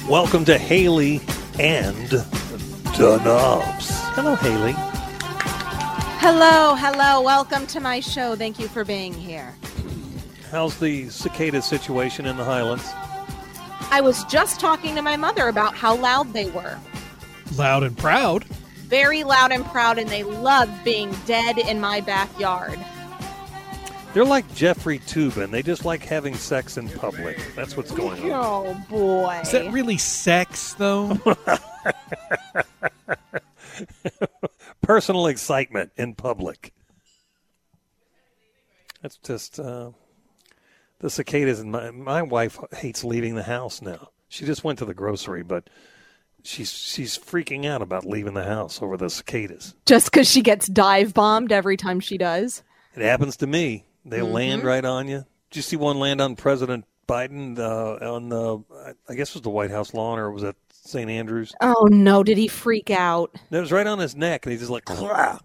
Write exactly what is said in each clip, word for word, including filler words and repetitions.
Welcome to Haley and the Knobs. Hello, Haley. Hello, hello. Welcome to my show. Thank you for being here. How's the cicada situation in the Highlands? I was just talking to my mother about how loud they were. Loud and proud. Very loud and proud, and they love being dead in my backyard. They're like Jeffrey Toobin. They just like having sex in public. That's what's going on. Oh, boy. Is that really sex, though? Personal excitement in public. That's just uh, the cicadas. And my, my wife hates leaving the house now. She just went to the grocery, but she's she's freaking out about leaving the house over the cicadas. Just because she gets dive bombed every time she does? It happens to me. They Mm-hmm. land right on you. Did you see one land on President Biden uh, on the, I guess it was the White House lawn, or was it Saint Andrews? Oh, no. Did he freak out? It was right on his neck, and he just like,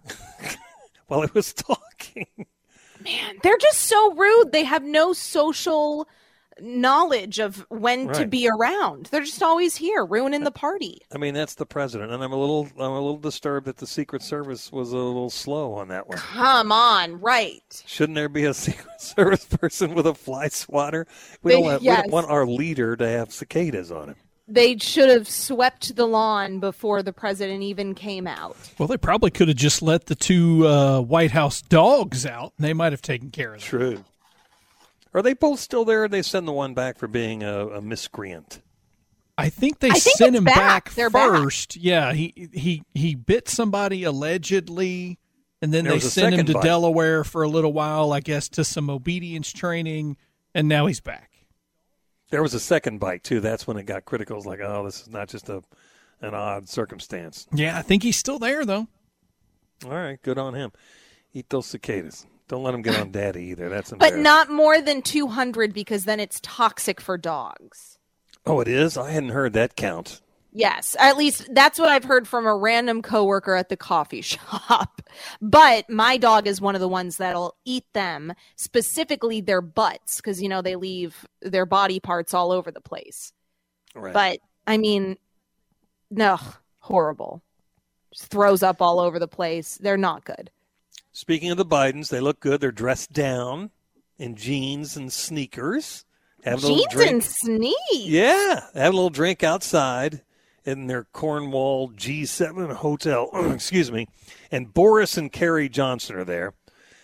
while he was talking. Man, they're just so rude. They have no social knowledge of when to Right. be around. They're just always here, ruining the party. I mean, that's the president, and I'm a little, I'm a little disturbed that the Secret Service was a little slow on that one. Come on, right. Shouldn't there be a Secret Service person with a fly swatter? We They- don't, have, we yes. don't want our leader to have cicadas on him. They should have swept the lawn before the president even came out. Well, they probably could have just let the two uh, White House dogs out. They might have taken care of them. True. Are they both still there, or they send the one back for being a, a miscreant? I think they I think sent it's him back. back, They're back. first. Yeah, he he he bit somebody allegedly, and then There they was a sent him second to bite. Delaware for a little while, I guess, to some obedience training, and now he's back. There was a second bite, too. That's when it got critical. It was like, oh, this is not just a an odd circumstance. Yeah, I think he's still there, though. All right, good on him. Eat those cicadas. Don't let him get on Daddy either. That's But embarrassing. not more than two hundred because then it's toxic for dogs. Oh, it is? I hadn't heard that count. Yes, at least that's what I've heard from a random coworker at the coffee shop. But my dog is one of the ones that'll eat them, specifically their butts, because, you know, they leave their body parts all over the place. Right. But, I mean, no, horrible. Just throws up all over the place. They're not good. Speaking of the Bidens, they look good. They're dressed down in jeans and sneakers. Have a little Jeans drink. and sneak. Yeah, have a little drink outside in their Cornwall G seven hotel. Excuse me. And Boris and Carrie Johnson are there.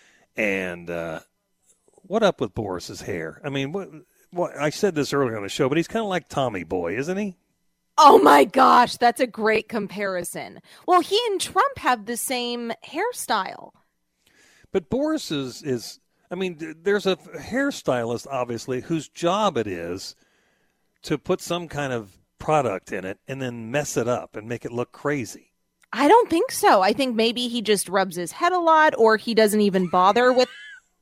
And uh, what up with Boris's hair? I mean, what, what? I said this earlier on the show, but he's kind of like Tommy Boy, isn't he? Oh my gosh, that's a great comparison. Well, he and Trump have the same hairstyle. But Boris is, is I mean, th- there's a hairstylist, obviously, whose job it is to put some kind of product in it and then mess it up and make it look crazy. I don't think so. I think maybe he just rubs his head a lot, or he doesn't even bother with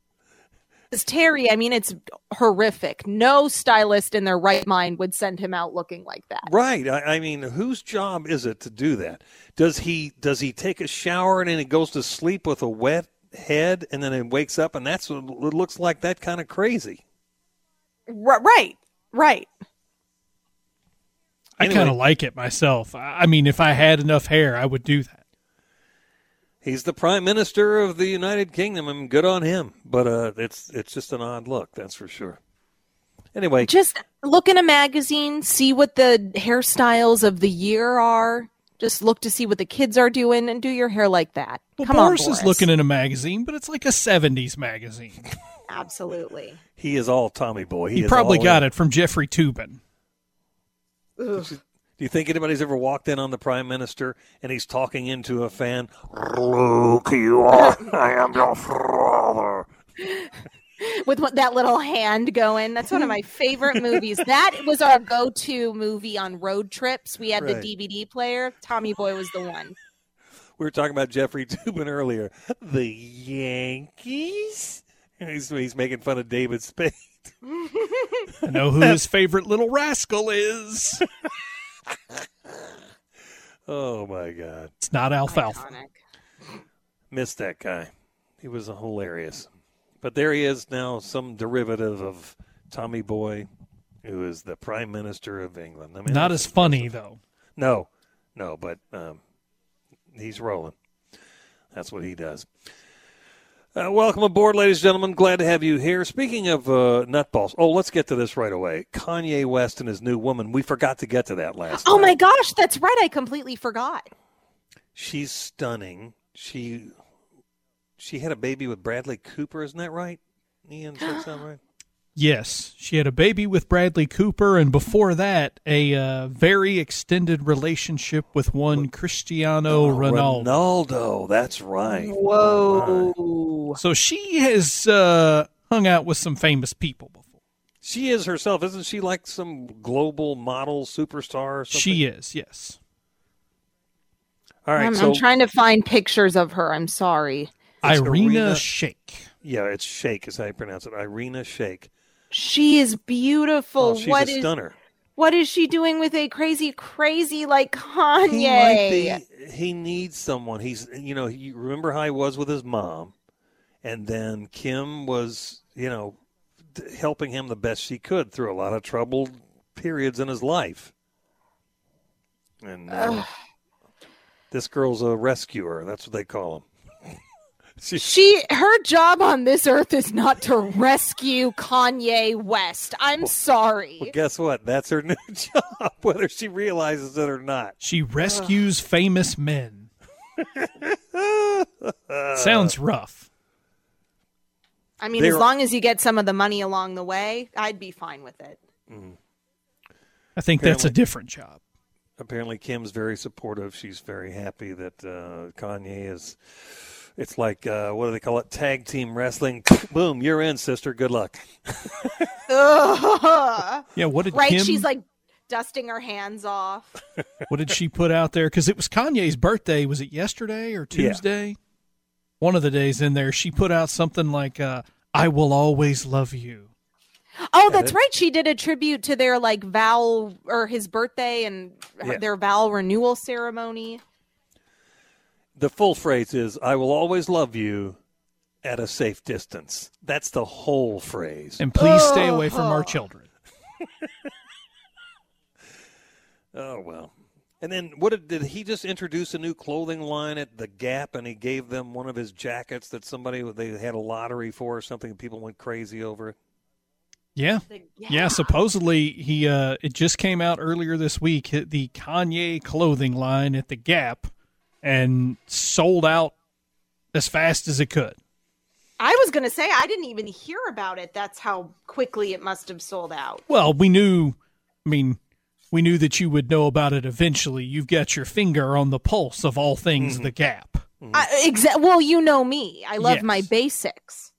this Terry. I mean, it's horrific. No stylist in their right mind would send him out looking like that. Right. I, I mean, whose job is it to do that? Does he does he take a shower and then he goes to sleep with a wet head and then he wakes up and that's what it looks like? That kind of crazy. R- right. Right. I Anyway. kind of like it myself. I I mean, if I had enough hair, I would do that. He's the prime minister of the United Kingdom, and good on him. But uh, it's it's just an odd look, that's for sure. Anyway, Just look in a magazine, see what the hairstyles of the year are. Just look to see what the kids are doing and do your hair like that. Well, Come Boris on, Boris. is looking in a magazine, but it's like a seventies magazine. Absolutely. he is all Tommy Boy. He, He is probably all got in. it from Jeffrey Toobin. Ugh. Do you think anybody's ever walked in on the prime minister and he's talking into a fan? Look, you are. I am your father. With what- that little hand going. That's one of my favorite movies. That was our go-to movie on road trips. We had the Right. D V D player. Tommy Boy was the one. We were talking about Jeffrey Toobin earlier. The Yankees? He's, he's making fun of David Spade. I know who his favorite little rascal is. Oh, my God. It's not alfalfa. Iconic. Missed that guy. He was hilarious. But there he is now, some derivative of Tommy Boy. who is the Prime Minister of England. I mean, Not as funny, though. No, no, but um, he's rolling. That's what he does. Uh, welcome aboard, ladies and gentlemen. Glad to have you here. Speaking of uh, nutballs, oh, let's get to this right away. Kanye West and his new woman. We forgot to get to that last Oh, time. my gosh. That's right. I completely forgot. She's stunning. She she had a baby with Bradley Cooper. Isn't that right? Ian, does that sound right? Yes, she had a baby with Bradley Cooper, and before that, a uh, very extended relationship with one Cristiano Ronaldo. Ronaldo, that's right. Whoa. So she has uh, hung out with some famous people before. She is herself. Isn't she like some global model superstar or something? She is, yes. All right, I'm, so I'm trying to find pictures of her. I'm sorry. It's Irina Irina- Shayk. yeah, it's Shayk is how you pronounce it. Irina Shayk. She is beautiful. Oh, she's What a is stunner. what is she doing with a crazy, crazy like Kanye? He might be. He needs someone. He's, you know, you remember how he was with his mom, and then Kim was, you know, d- helping him the best she could through a lot of troubled periods in his life. And uh, this girl's a rescuer. That's what they call him. She, She her job on this earth is not to rescue Kanye West. I'm sorry. well, guess what? That's her new job, whether she realizes it or not. She rescues famous men. Sounds rough. I mean, They're- as long as you get some of the money along the way, I'd be fine with it. I think that's a Apparently- different job. Apparently, Kim's very supportive. She's very happy that uh, Kanye is. It's like, uh, what do they call it? Tag team wrestling. Boom, you're in, sister. Good luck. Ugh. Yeah, what did Right? Kim, She's like dusting her hands off. what did she put out there? Because it was Kanye's birthday. Was it yesterday or Yeah. Tuesday? One of the days in there, she put out something like, uh, I will always love you. Oh, that's it- right. She did a tribute to their like vow or his birthday and Yeah. their vow renewal ceremony. The full phrase is, I will always love you at a safe distance. That's the whole phrase. And please stay away from our children. Oh, well. And then what did, did he just introduce a new clothing line at the Gap, and he gave them one of his jackets that somebody they had a lottery for or something, and people went crazy over it? Yeah. The- Yeah, supposedly he uh it just came out earlier this week, hit the Kanye clothing line at the Gap and sold out as fast as it could. I was going to say, I didn't even hear about it. That's how quickly it must have sold out. Well, we knew I mean, we knew that you would know about it eventually. You've got your finger on the pulse of all things the Gap. I, exa- well, you know me. I love Yes. my basics.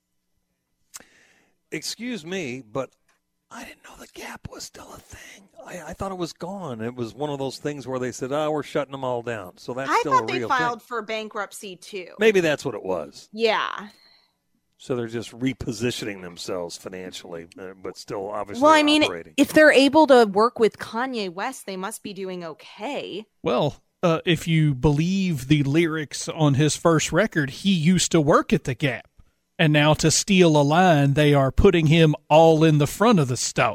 Excuse me, but I didn't know the Gap was still a thing. I, I thought it was gone. It was one of those things where they said, oh, we're shutting them all down. So that's I still thought a they real filed thing. for bankruptcy too. Maybe that's what it was. Yeah. So they're just repositioning themselves financially, uh, but still obviously Well, I mean, operating. if they're able to work with Kanye West, they must be doing okay. Well, uh, if you believe the lyrics on his first record, he used to work at the Gap. And now to steal a line, they are putting him all in the front of the store.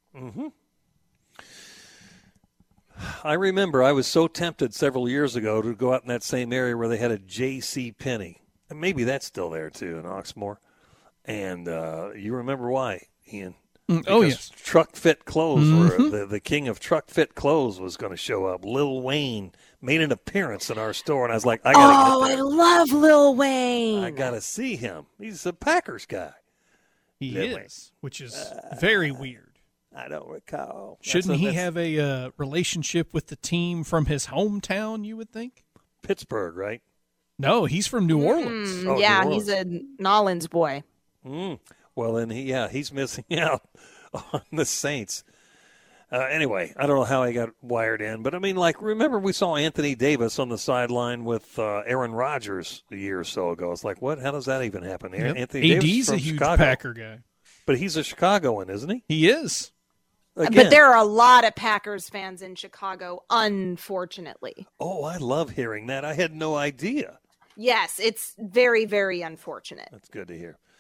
I remember I was so tempted several years ago to go out in that same area where they had a J C. Penney. And maybe that's still there, too, in Oxmoor. And uh, you remember why, Ian? Mm, oh, Because yes. Truck Fit Clothes, were, the, the king of Truck Fit Clothes was going to show up. Lil Wayne made an appearance in our store, and I was like, I got to Oh, get I there. love Lil Wayne. I got to see him. He's a Packers guy. He Did we? is, which is very weird. I don't recall. That's Shouldn't a- he that's have a uh, relationship with the team from his hometown, you would think? Pittsburgh, right? No, he's from New Orleans. Mm, Oh, yeah, New he's a Nolans boy. Mm. Well, then, he, yeah, he's missing out on the Saints. Uh, anyway, I don't know how he got wired in, but I mean, like, remember we saw Anthony Davis on the sideline with uh, Aaron Rodgers a year or so ago. It's like, what? How does that even happen? Yep. Anthony Davis A D's from a huge Chicago, Packer guy. but he's a Chicagoan, isn't he? He is. Again. But there are a lot of Packers fans in Chicago, unfortunately. Oh, I love hearing that. I had no idea. Yes, it's very, very unfortunate. That's good to hear.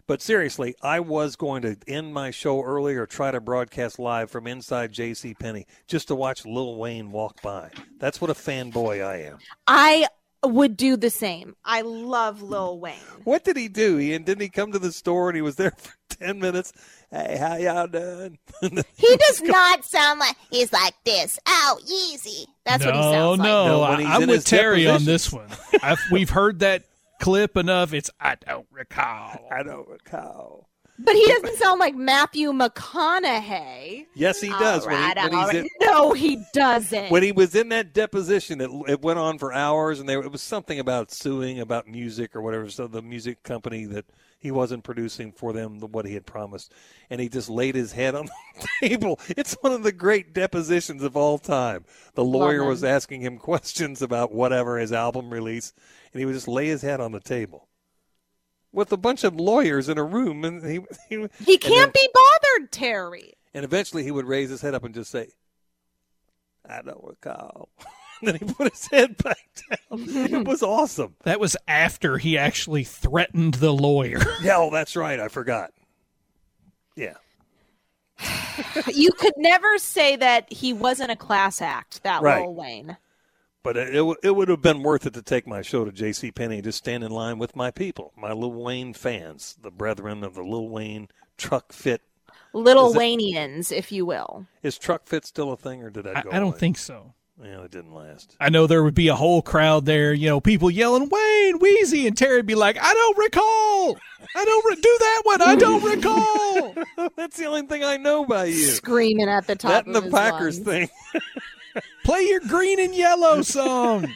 But seriously, I was going to end my show early or try to broadcast live from inside JCPenney just to watch Lil Wayne walk by. That's what a fanboy I am. I would do the same. I love Lil Wayne. What did he do? He didn't he come to the store and he was there for ten minutes? Hey, how y'all doing? He does not sound like he's like this. Oh, Yeezy. That's no, what he sounds like. No, No, no, when he's I'm in with his Terry on depositions. this one. I've, we've heard that clip enough. It's I don't recall. I don't recall. But he doesn't sound like Matthew McConaughey. Yes, he does. All When, right, he, when, all he's right. in, No, he doesn't. when he was in that deposition, it, it went on for hours, and there, it was something about suing about music or whatever. So the music company that he wasn't producing for them the, what he had promised, and he just laid his head on the table. It's one of the great depositions of all time. The lawyer him. was asking him questions about whatever his album release, and he would just lay his head on the table with a bunch of lawyers in a room, and he he, he can't be bothered, Terry. and eventually he would raise his head up and just say, "I don't recall." And then he put his head back down. It was awesome. That was after he actually threatened the lawyer. Yeah, oh, that's right. I forgot. Yeah. You could never say that he wasn't a class act, that Right. Lil Wayne. But it, it, it would have been worth it to take my show to JCPenney and just stand in line with my people, my Lil Wayne fans, the brethren of the Lil Wayne Truck Fit. Little Is it- Waynians, if you will. Is Truck Fit still a thing, or did that I, go I don't away? think so. Yeah, it didn't last. I know there would be a whole crowd there, you know, people yelling, Wayne, Wheezy, and Terry would be like, I don't recall. I don't re- do that one. I don't recall. That's the only thing I know by you. Screaming at the top That and of the his Packers lungs. thing. Play your green and yellow song.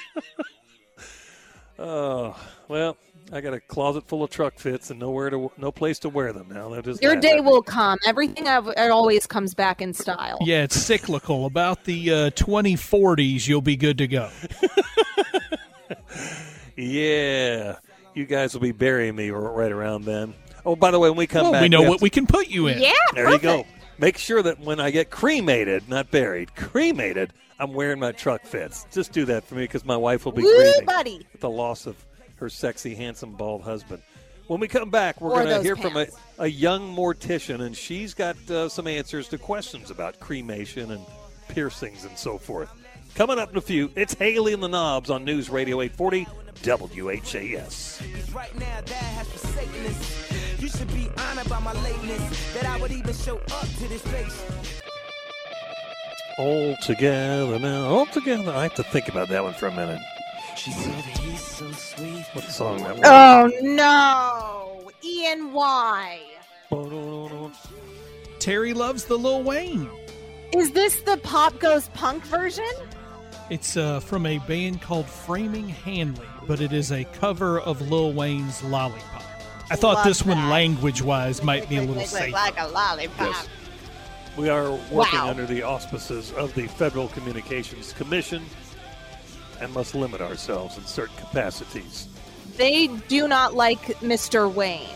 Oh, well, I got a closet full of Truck Fits and nowhere to, no place to wear them now. They're just Your laugh day at me. will come. Everything I've, it always comes back in style. Yeah, it's cyclical. About the uh, twenty forties, you'll be good to go. Yeah, you guys will be burying me r- right around then. Oh, by the way, when we come Well, back, we know have what to- we can put you in. Yeah, There perfect. you go. Make sure that when I get cremated, not buried, cremated, I'm wearing my Truck Fits. Just do that for me because my wife will be Woo, grieving buddy. at the loss of her sexy, handsome, bald husband. When we come back, we're Or going to those hear from a, pants. a young mortician, and she's got uh, some answers to questions about cremation and piercings and so forth. Coming up in a few, it's Haley and the Knobs on News Radio eight forty W H A S. Cause right now that has forsaken us. You should be honored by my lateness, that I would even show up to this place. All together now, all together. I have to think about that one for a minute. She said he's so sweet. What song that was? Oh, no. Ian Y. Terry loves the Lil Wayne. Is this the Pop Goes Punk version? It's uh, from a band called Framing Hanley, but it is a cover of Lil Wayne's Lollipop. I thought Love this one, that. language-wise, might be a little safer. Like a lollipop. Yes. We are working Wow. under the auspices of the Federal Communications Commission and must limit ourselves in certain capacities. They do not like Mister Wayne.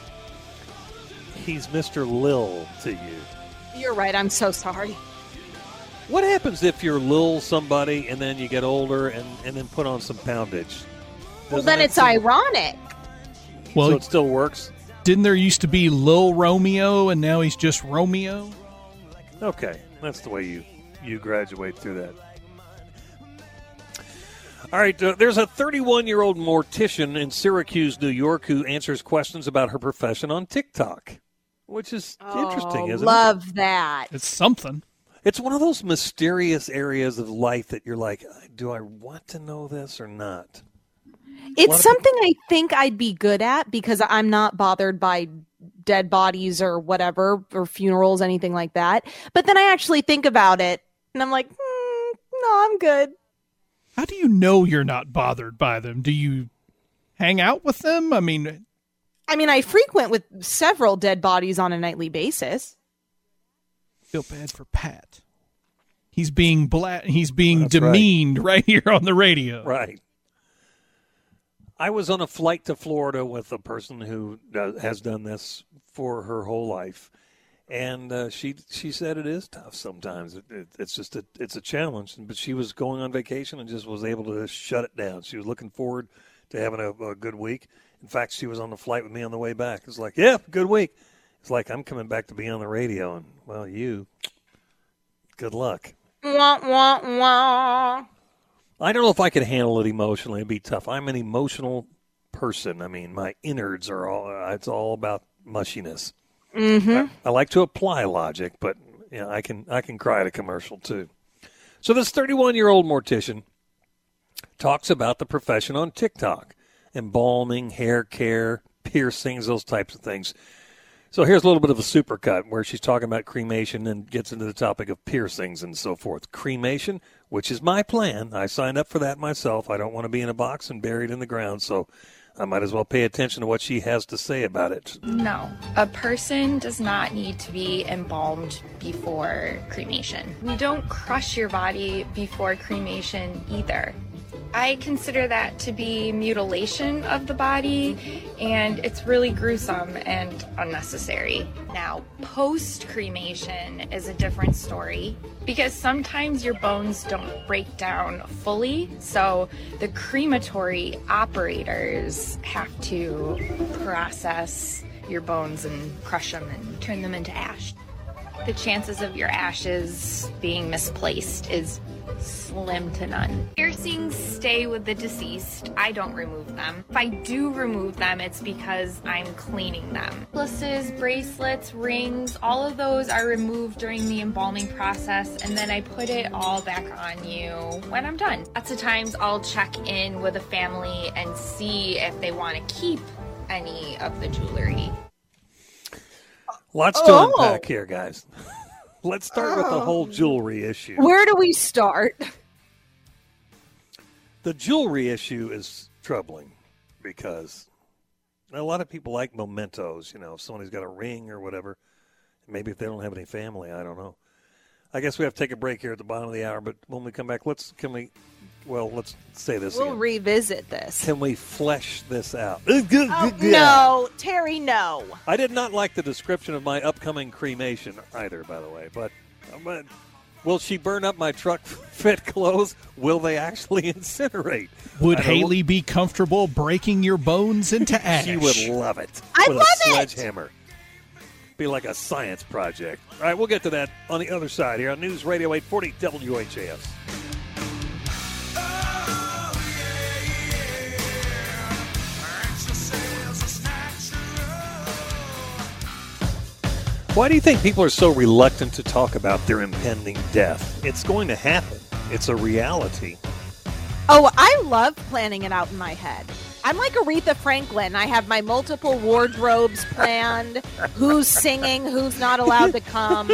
He's Mister Lil to you. You're right. I'm so sorry. What happens if you're Lil somebody and then you get older and, and then put on some poundage? Well, Doesn't then that it's seem- ironic. Well, so it still works? didn't there used to be Lil Romeo, and now he's just Romeo? Okay, that's the way you, you graduate through that. All right, uh, there's a thirty-one-year-old mortician in Syracuse, New York, who answers questions about her profession on TikTok, which is interesting, Oh, isn't it? love that. It's something. It's one of those mysterious areas of life that you're like, do I want to know this or not? lot It's of something I think I'd be good at because I'm not bothered by dead bodies or whatever, or funerals, anything like that. But then I actually think about it and I'm like, hmm, no, I'm good. How do you know you're not bothered by them? Do you hang out with them? I mean, I mean, I frequent with several dead bodies on a nightly basis. I feel bad for Pat. He's being bla- He's being That's right. demeaned right. here on the radio. Right. I was on a flight to Florida with a person who does, has done this for her whole life, and uh, she she said it is tough sometimes. It, it, it's just a it's a challenge. But she was going on vacation and just was able to shut it down. She was looking forward to having a, a good week, In fact, she was on the flight with me on the way back. It's like, yeah, good week. It's like, I'm coming back to be on the radio, and, well, you, good luck. Wah, wah, wah. I don't know if I could handle it emotionally. It'd be tough. I'm an emotional person. I mean, my innards are all, uh, it's all about mushiness. Mm-hmm. I, I like to apply logic, but you know, I can I can cry at a commercial too. So this thirty-one-year-old mortician talks about the profession on TikTok, embalming, hair care, piercings, those types of things. So here's a little bit of a supercut where she's talking about cremation and gets into the topic of piercings and so forth. Cremation, which is my plan. I signed up for that myself. I don't want to be in a box and buried in the ground, so I might as well pay attention to what she has to say about it. No, a person does not need to be embalmed before cremation. We don't crush your body before cremation either. I consider that to be mutilation of the body, and it's really gruesome and unnecessary. Now, post-cremation is a different story because sometimes your bones don't break down fully, so the crematory operators have to process your bones and crush them and turn them into ash. The chances of your ashes being misplaced is slim to none. Piercings stay with the deceased. I don't remove them. If I do remove them, it's because I'm cleaning them. Necklaces, bracelets, rings, all of those are removed during the embalming process, and then I put it all back on you when I'm done. Lots of times I'll check in with a family and see if they want to keep any of the jewelry. Lots to Oh. unpack here, guys. Let's start with the whole jewelry issue. Where do we start? The jewelry issue is troubling because a lot of people like mementos. You know, if somebody's got a ring or whatever, maybe if they don't have any family, I don't know. I guess we have to take a break here at the bottom of the hour, but when we come back, let's, can we, well, let's say this We'll again. revisit this. Can we flesh this out? Oh, no, Terry, no. I did not like the description of my upcoming cremation either, by the way. But, but will she burn up my truck fit clothes? Will they actually incinerate? Would I don't- Haley be comfortable breaking your bones into ash? She would love it. I with love a it! sledgehammer. Be like a science project. All right, we'll get to that on the other side here on News Radio eight forty W H A S. Why do you think people are so reluctant to talk about their impending death? It's going to happen. It's a reality. Oh, I love planning it out in my head. I'm like Aretha Franklin. I have my multiple wardrobes planned. Who's singing? Who's not allowed to come?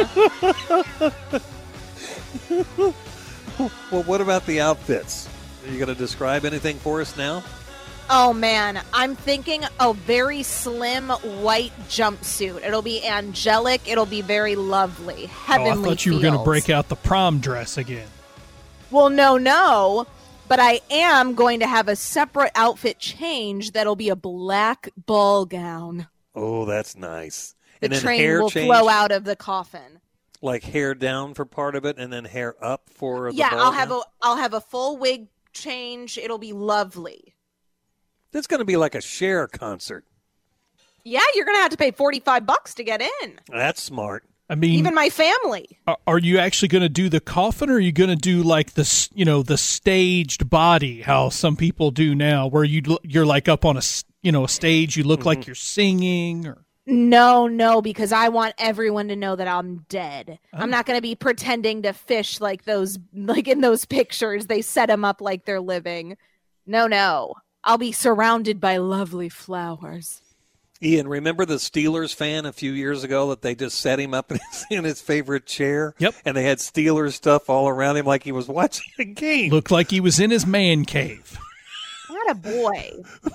Well, what about the outfits? Are you going to describe anything for us now? Oh, man. I'm thinking a very slim white jumpsuit. It'll be angelic. It'll be very lovely. Oh, Heavenly I thought you were going to feels. break out the prom dress again. Well, no, no. But I am going to have a separate outfit change that'll be a black ball gown. Oh, that's nice. The and then train hair will change, flow out of the coffin. like hair down for part of it, and then hair up for the Yeah, ball I'll have gown? a I'll have a full wig change. It'll be lovely. It's going to be like a Cher concert. Yeah, you're gonna have to pay forty-five bucks to get in. That's smart. I mean, Even my family. are- are you actually going to do the coffin, or are you going to do like the s- you know the staged body, how some people do now, where you l- you're like up on a s- you know a stage, you look Mm-hmm. like you're singing, or No, no, because I want everyone to know that I'm dead. Oh. I'm not going to be pretending to fish like those, like in those pictures. They set them up like they're living. No, no. I'll be surrounded by lovely flowers. Ian, remember the Steelers fan a few years ago that they just set him up in his, in his favorite chair? Yep. And they had Steelers stuff all around him like he was watching a game. looked like he was in his man cave. What a boy.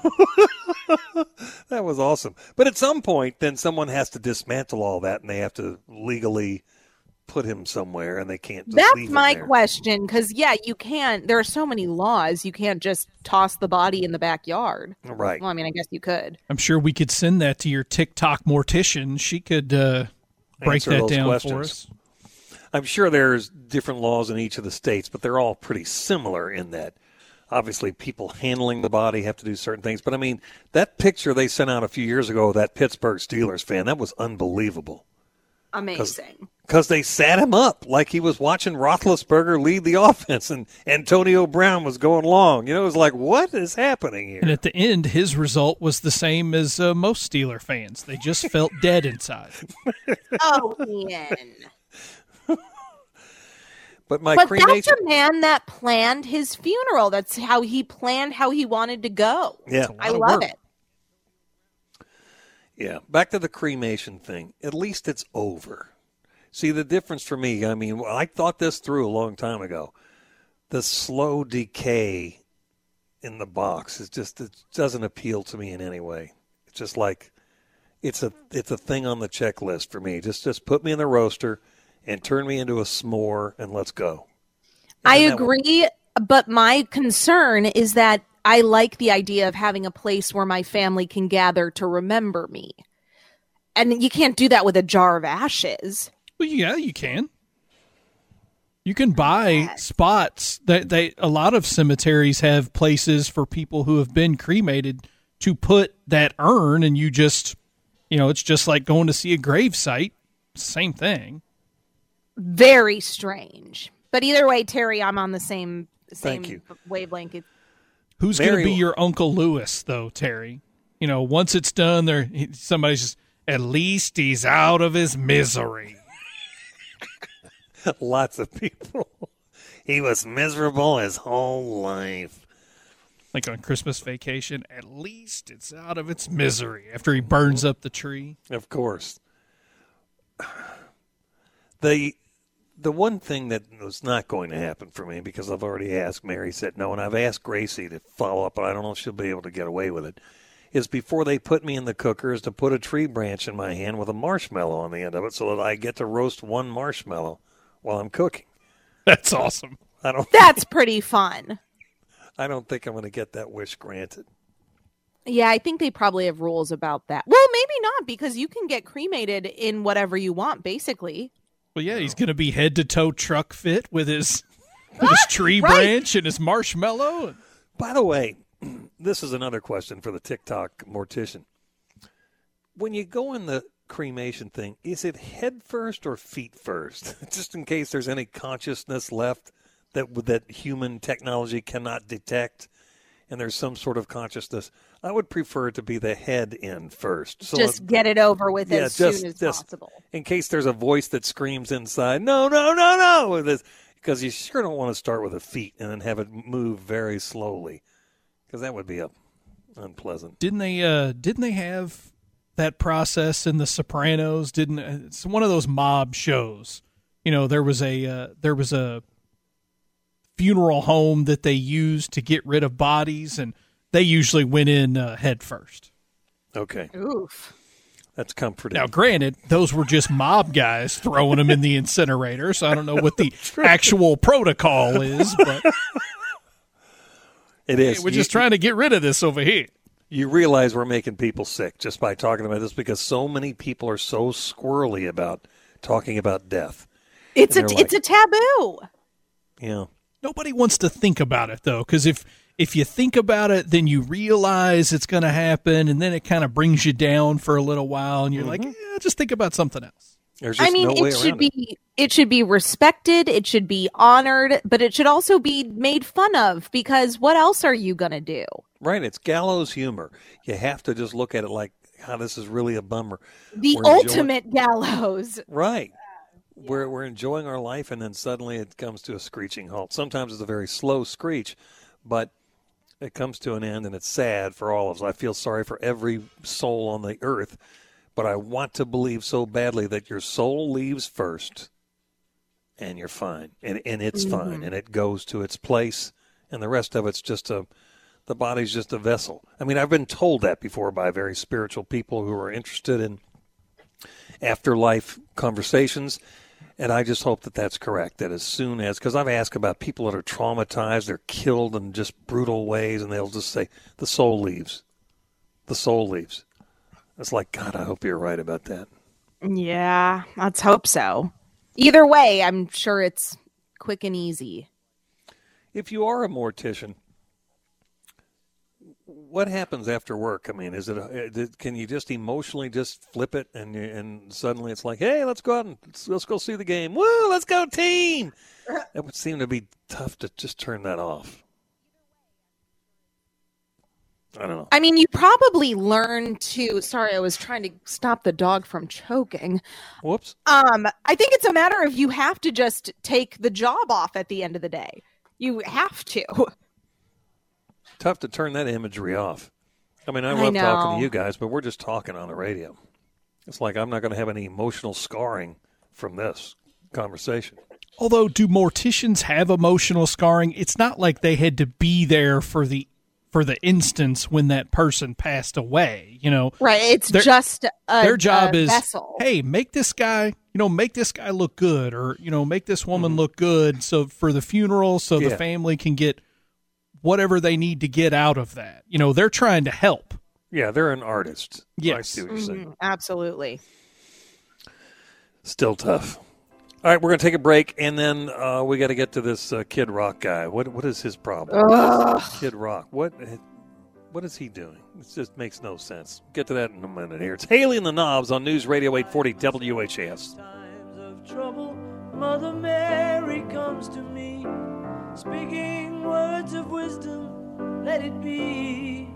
That was awesome. But at some point, then someone has to dismantle all that, and they have to legally put him somewhere, and they can't just That's leave him my there. question. Because, yeah, you can't, there are so many laws. You can't just toss the body in the backyard. Right. Well, I mean, I guess you could. I'm sure we could send that to your TikTok mortician. She could uh, break Answer that those down questions. for us. I'm sure there's different laws in each of the states, but they're all pretty similar in that obviously people handling the body have to do certain things. But, I mean, that picture they sent out a few years ago of that Pittsburgh Steelers fan, that was unbelievable. Amazing. Because they sat him up like he was watching Roethlisberger lead the offense and Antonio Brown was going long. You know, it was like, what is happening here? And at the end, his result was the same as uh, most Steeler fans. They just felt dead inside. Oh, Ian. But my but cremation. That's a man that planned his funeral. That's how he planned how he wanted to go. Yeah. I love it. Yeah. Back to the cremation thing. At least it's over. See, the difference for me, I mean, I thought this through a long time ago. The slow decay in the box is just, it doesn't appeal to me in any way. It's just like, it's a it's a thing on the checklist for me. Just just put me in the roaster and turn me into a s'more and let's go. And I agree, but my concern is that I like the idea of having a place where my family can gather to remember me. And you can't do that with a jar of ashes. Well, yeah, you can. You can buy spots that they a lot of cemeteries have places for people who have been cremated to put that urn, and you just, you know, it's just like going to see a grave site. Same thing. Very strange. But either way, Terry, I'm on the same same Thank you. wavelength. Who's going to be your Uncle Lewis, though, Terry? You know, once it's done, there somebody's just, at least he's out of his misery. Lots of people. He was miserable his whole life. Like on Christmas Vacation, at least it's out of its misery after he burns up the tree. Of course. The the one thing that was not going to happen for me, because I've already asked, Mary said no, and I've asked Gracie to follow up, but I don't know if she'll be able to get away with it, is before they put me in the cooker is to put a tree branch in my hand with a marshmallow on the end of it so that I get to roast one marshmallow while I'm cooking. That's awesome. I don't That's pretty fun. I don't think I'm going to get that wish granted. Yeah, I think they probably have rules about that. Well, maybe not, because you can get cremated in whatever you want, basically. Well, yeah, he's going to be head-to-toe truck fit with his, with his tree right. branch and his marshmallow. By the way, this is another question for the TikTok mortician. When you go in the cremation thing, is it head first or feet first? Just in case there's any consciousness left that that human technology cannot detect, and there's some sort of consciousness. I would prefer it to be the head in first. So just it, get it over with yeah, as just, soon as just possible. In case there's a voice that screams inside, no, no, no, no, with this, because you sure don't want to start with the feet and then have it move very slowly, because that would be a, unpleasant. Didn't they? Uh, didn't they have that process in The Sopranos? Didn't it's one of those mob shows? You know, there was a uh, there was a funeral home that they used to get rid of bodies, and they usually went in uh, head first. Okay. Oof. That's comforting. Now, granted, those were just mob guys throwing them in the incinerator, so I don't know what the actual protocol is, but it is. Hey, we're you, just trying to get rid of this over here. You realize we're making people sick just by talking about this, because so many people are so squirrely about talking about death. It's a like, it's a taboo. Yeah. Nobody wants to think about it, though, because if if you think about it, then you realize it's going to happen, and then it kind of brings you down for a little while, and you're mm-hmm. like, yeah, just think about something else. There's just I mean, no way it should around be it. it should be respected, it should be honored, but it should also be made fun of, because what else are you going to do? Right. It's gallows humor. You have to just look at it like, how this is really a bummer. The We're ultimate gallows. Right. We're we're enjoying our life, and then suddenly it comes to a screeching halt. Sometimes it's a very slow screech, but it comes to an end, and it's sad for all of us. I feel sorry for every soul on the earth, but I want to believe so badly that your soul leaves first, and you're fine, and and it's Mm-hmm. fine, and it goes to its place, and the rest of it's just a, the body's just a vessel. I mean, I've been told that before by very spiritual people who are interested in afterlife conversations. And I just hope that that's correct, that as soon as, because I've asked about people that are traumatized, they're killed in just brutal ways, and they'll just say, the soul leaves. The soul leaves. It's like, God, I hope you're right about that. Yeah, let's hope so. Either way, I'm sure it's quick and easy. If you are a mortician, what happens after work? I mean, is it a, can you just emotionally just flip it and and suddenly it's like, hey, let's go out and let's, let's go see the game. Woo, let's go team. It would seem to be tough to just turn that off. I don't know. I mean, you probably learn to. Sorry, I was trying to stop the dog from choking. Whoops. Um, I think it's a matter of you have to just take the job off at the end of the day. You have to. Tough to turn that imagery off. I mean, I I love know. talking to you guys, but we're just talking on the radio. It's like I'm not going to have any emotional scarring from this conversation. Although, do morticians have emotional scarring? It's not like they had to be there for the for the instance when that person passed away. You know, Right. It's Their- just a, their job a is, vessel. hey, make this guy, you know, make this guy look good, or you know, make this woman Mm-hmm. look good, so for the funeral, so Yeah. the family can get whatever they need to get out of that. You know, they're trying to help. Yeah, they're an artist. I Yes. see what you're saying. Mhm, absolutely. Still tough. All right, we're going to take a break, and then uh, we got to get to this uh, Kid Rock guy. What What is his problem? Ugh. Kid Rock. What What is he doing? It just makes no sense. Get to that in a minute here. It's Haley and the Knobs on News Radio eight forty W H A S. Times of trouble, Mother Mary comes to me, speaking words of wisdom, let it be.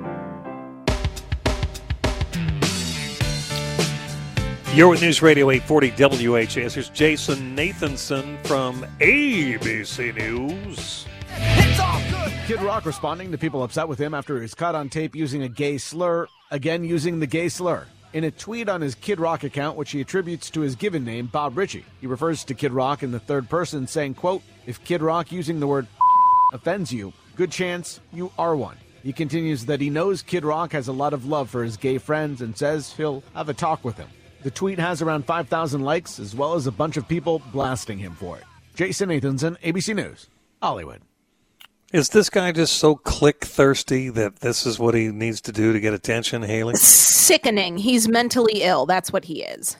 You're with News Radio eight forty W H A S. Here's Jason Nathanson from A B C News. It's all good. Kid Rock responding to people upset with him after he's caught on tape using a gay slur, again using the gay slur. In a tweet on his Kid Rock account, which he attributes to his given name, Bob Ritchie, he refers to Kid Rock in the third person, saying, quote, if Kid Rock using the word offends you, good chance you are one. He continues that he knows Kid Rock has a lot of love for his gay friends and says he'll have a talk with him. The tweet has around five thousand likes, as well as a bunch of people blasting him for it. Jason Nathanson, A B C News, Hollywood. Is this guy just so click thirsty that this is what he needs to do to get attention, Haley? Sickening. He's mentally ill. That's what he is.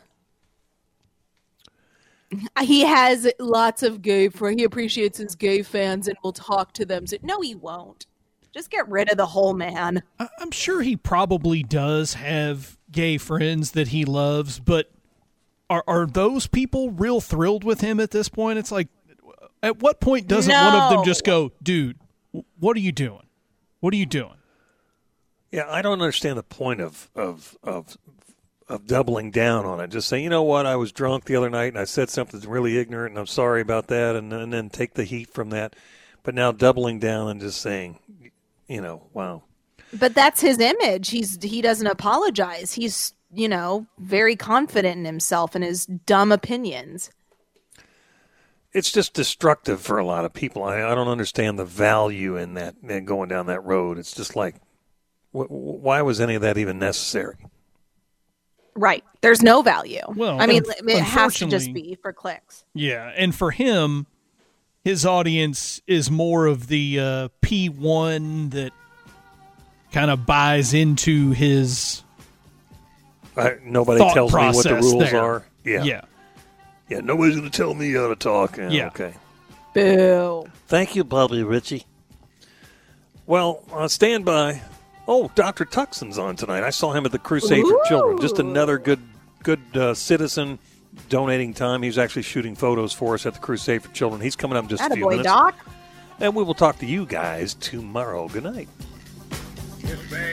He has lots of gay friends. He appreciates his gay fans and will talk to them. So, no, he won't. Just get rid of the whole man. I- I'm sure he probably does have gay friends that he loves, but are are those people real thrilled with him at this point? It's like, at what point doesn't one of them No. just go, dude, what are you doing? What are you doing? Yeah, I don't understand the point of of of of doubling down on it. Just say, you know what, I was drunk the other night and I said something really ignorant and I'm sorry about that, and, and then take the heat from that. But now doubling down and just saying, you know, wow. But that's his image. He's he doesn't apologize. He's, you know, very confident in himself and his dumb opinions. It's just destructive for a lot of people. I, I don't understand the value in that, in going down that road. It's just like, wh- why was any of that even necessary? Right. There's no value. Well, I mean, un- it has to just unfortunately- be for clicks. Yeah, and for him, his audience is more of the uh, P one that kind of buys into his I, nobody thought tells me what the process rules there. are. Yeah. yeah. Yeah, nobody's going to tell me how to talk. Yeah, Yeah. Okay. Boo. Thank you, Bobby Ritchie. Well, uh, stand by. Oh, Doctor Tuckson's on tonight. I saw him at the Crusade for Children. Just another good good uh, citizen donating time. He was actually shooting photos for us at the Crusade for Children. He's coming up in just a few Attaboy, minutes. Doc. And we will talk to you guys tomorrow. Good night. Get back.